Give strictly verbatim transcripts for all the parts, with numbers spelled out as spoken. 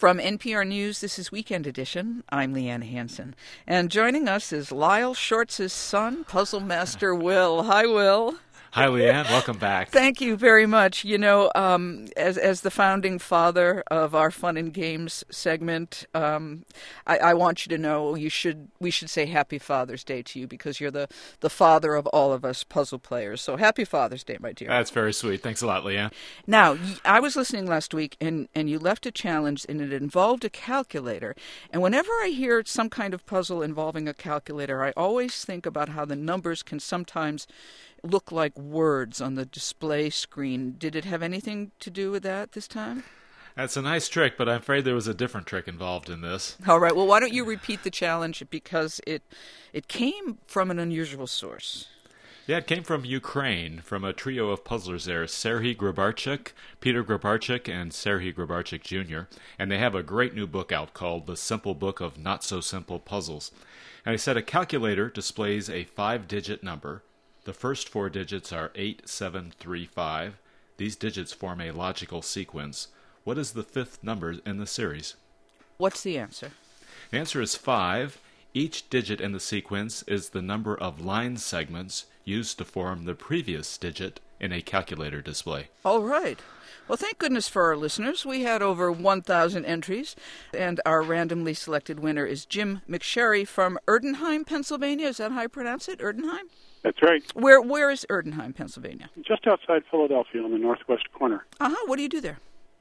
From N P R News, this is Weekend Edition. I'm Leanne Hansen. And joining us is Lyle Shorts' son, Puzzle Master Will. Hi, Will. Hi, Leanne. Welcome back. Thank you very much. You know, um, as as the founding father of our Fun and Games segment, um, I, I want you to know you should we should say Happy Father's Day to you because you're the, the father of all of us puzzle players. So Happy Father's Day, my dear. That's very sweet. Thanks a lot, Leanne. Now, I was listening last week, and, and you left a challenge, and it involved a calculator. And whenever I hear some kind of puzzle involving a calculator, I always think about how the numbers can sometimes look like words on the display screen. Did it have anything to do with that this time? That's a nice trick, but I'm afraid there was a different trick involved in this. All right. Well, why don't you repeat the challenge because it it came from an unusual source. Yeah, it came from Ukraine, from a trio of puzzlers there, Serhiy Grabarchuk, Peter Grabarchuk, and Serhiy Grabarchuk Junior And they have a great new book out called The Simple Book of Not-So-Simple Puzzles. And he said a calculator displays a five-digit number. The first four digits are eight seven three five. These digits form a logical sequence. What is the fifth number in the series? What's the answer? The answer is five. Each digit in the sequence is the number of line segments used to form the previous digit in a calculator display. All right. Well, thank goodness for our listeners. We had over one thousand entries, and our randomly selected winner is Jim McSherry from Erdenheim, Pennsylvania. Is that how I pronounce it, Erdenheim? That's right. Where Where is Erdenheim, Pennsylvania? Just outside Philadelphia on the northwest corner. Uh-huh. What do you do there?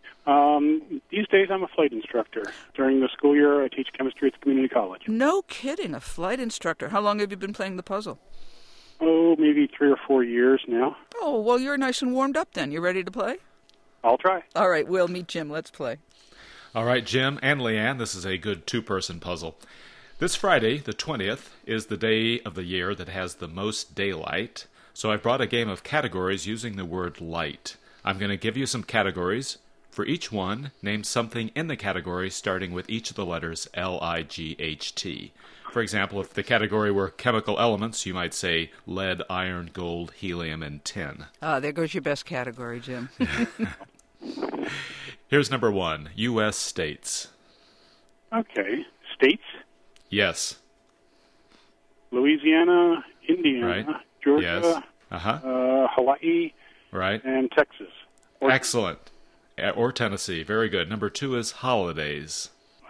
Um, these days I'm a flight instructor. During the school year I teach chemistry at the community college. No kidding, a flight instructor. How long have you been playing the puzzle? Oh, maybe three or four years now. Oh, well, you're nice and warmed up then. You ready to play? I'll try. All right, Will, meet Jim. Let's play. All right, Jim and Leanne, this is a good two-person puzzle. This Friday, the twentieth, is the day of the year that has the most daylight. So I've brought a game of categories using the word light. I'm going to give you some categories. For each one, name something in the category starting with each of the letters L I G H T. For example, if the category were chemical elements, you might say lead, iron, gold, helium, and tin. Ah, there goes your best category, Jim. Here's number one, U S states. Okay. States? Yes. Louisiana, Indiana, Right. Georgia, Yes. Uh-huh. uh, Hawaii, Right. and Texas. Or, Excellent. Uh, Or Tennessee. Very good. Number two is holidays.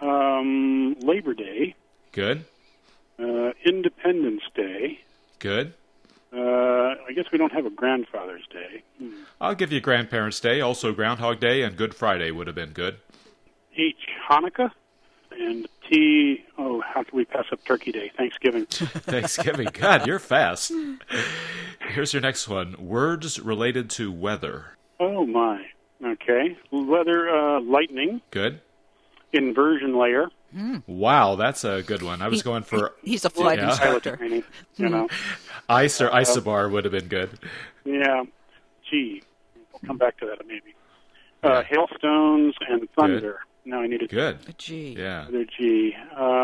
um, Labor Day, Good. uh, Independence Day. Good. Uh, I guess we don't have a Grandfather's Day. Hmm. I'll give you Grandparents' Day. Also Groundhog Day and Good Friday would have been good. H, Hanukkah, and T, oh, how can we pass up Turkey Day? Thanksgiving. Thanksgiving. God, you're fast. Here's your next one. Words related to weather. Oh, my. Okay. Weather, uh, lightning, Good. inversion layer. Wow, that's a good one. I was going for He's a flight Yeah. instructor. Training, you know. ice or isobar would have been good. Yeah. Gee. We'll come back to that maybe. Uh, Yeah. hailstones and thunder. Now I need a Good. A G. Yeah. Another G.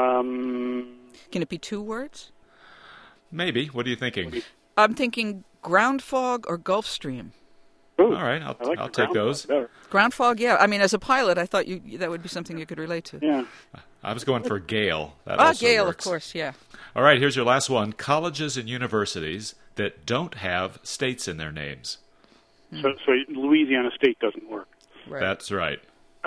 Um, Can it be two words? Maybe. What are you thinking? I'm thinking ground fog or Gulf Stream. ooh, All right, I'll, I like I'll the take ground those. better. Ground fog, yeah. I mean, as a pilot, I thought you that would be something you could relate to. Yeah. I was going for Gale. That Ah, also Gale, works. of course, yeah. All right, here's your last one. Colleges and universities that don't have states in their names. So, so Louisiana State doesn't work. Right. That's right.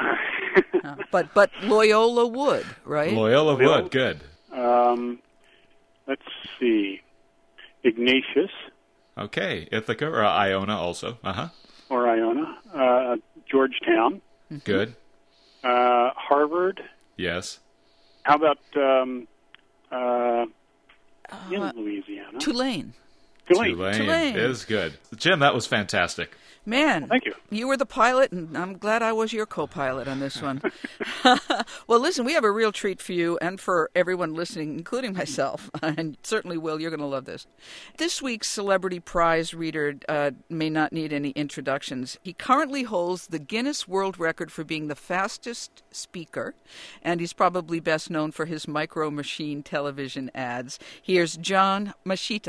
Uh, but but Loyola would, right? Loyola Loyola. Wood, good. Um, let's see. Ignatius Okay, Ithaca or Iona also. Uh-huh. or Iona. Uh, Georgetown. Good. Uh, Harvard. Yes. How about um, uh, in Uh, Louisiana? Tulane. Tulane. Tulane, Tulane. is good. Jim, that was fantastic. Man, Thank you. You were the pilot, and I'm glad I was your co-pilot on this one. Well, listen, we have a real treat for you and for everyone listening, including myself, and certainly Will, you're going to love this. This week's Celebrity Prize reader uh, may not need any introductions. He currently holds the Guinness World Record for being the fastest speaker, and he's probably best known for his Micro Machine television ads. Here's John Machita.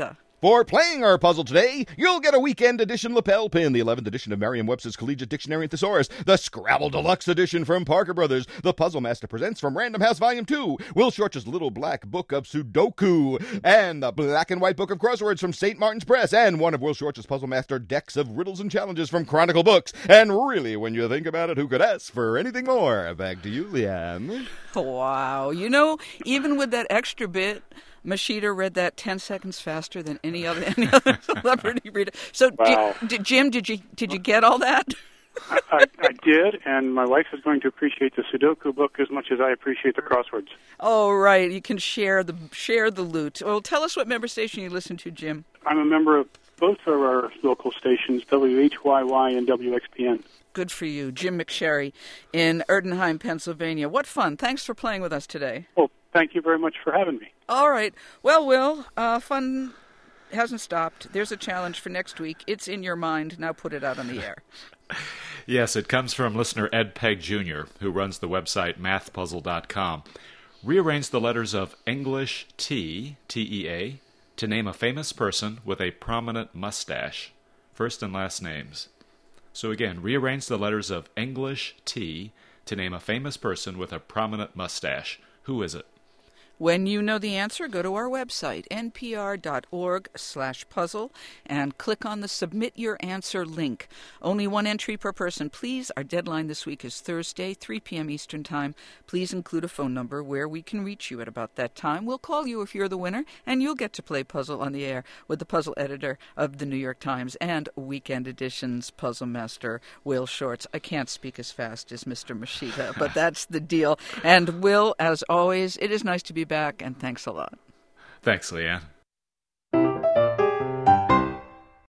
For playing our puzzle today, you'll get a weekend edition lapel pin, the eleventh edition of Merriam-Webster's Collegiate Dictionary and Thesaurus, the Scrabble Deluxe edition from Parker Brothers, the Puzzle Master presents from Random House Volume two, Will Short's Little Black Book of Sudoku, and the Black and White Book of Crosswords from Saint Martin's Press, and one of Will Short's Puzzle Master decks of riddles and challenges from Chronicle Books. And really, when you think about it, who could ask for anything more? Back to you, Leanne. Wow. You know, even with that extra bit, Mashita read that ten seconds faster than any other any other celebrity reader. So, Wow. did, did, Jim, did you did you get all that? I, I, I did, and my wife is going to appreciate the Sudoku book as much as I appreciate the crosswords. Oh, right. You can share the share the loot. Well, tell us what member station you listen to, Jim. I'm a member of both of our local stations, W H Y Y and W X P N. Good for you, Jim McSherry in Erdenheim, Pennsylvania. What fun. Thanks for playing with us today. Well, thank you very much for having me. All right. Well, Will, uh, fun hasn't stopped. There's a challenge for next week. It's in your mind. Now put it out on the air. Yes, it comes from listener Ed Pegg Junior, who runs the website math puzzle dot com. Rearrange the letters of English T, T E A, to name a famous person with a prominent mustache. First and last names. So again, rearrange the letters of English T to name a famous person with a prominent mustache. Who is it? When you know the answer, go to our website, n p r dot org slash puzzle, and click on the Submit Your Answer link. Only one entry per person, please. Our deadline this week is Thursday, three p.m. Eastern Time. Please include a phone number where we can reach you at about that time. We'll call you if you're the winner, and you'll get to play Puzzle on the Air with the puzzle editor of the New York Times and Weekend Edition's puzzle master, Will Shortz. I can't speak as fast as Mister Mashita, but that's the deal. And Will, as always, it is nice to be back, and thanks a lot. Thanks, Leanne.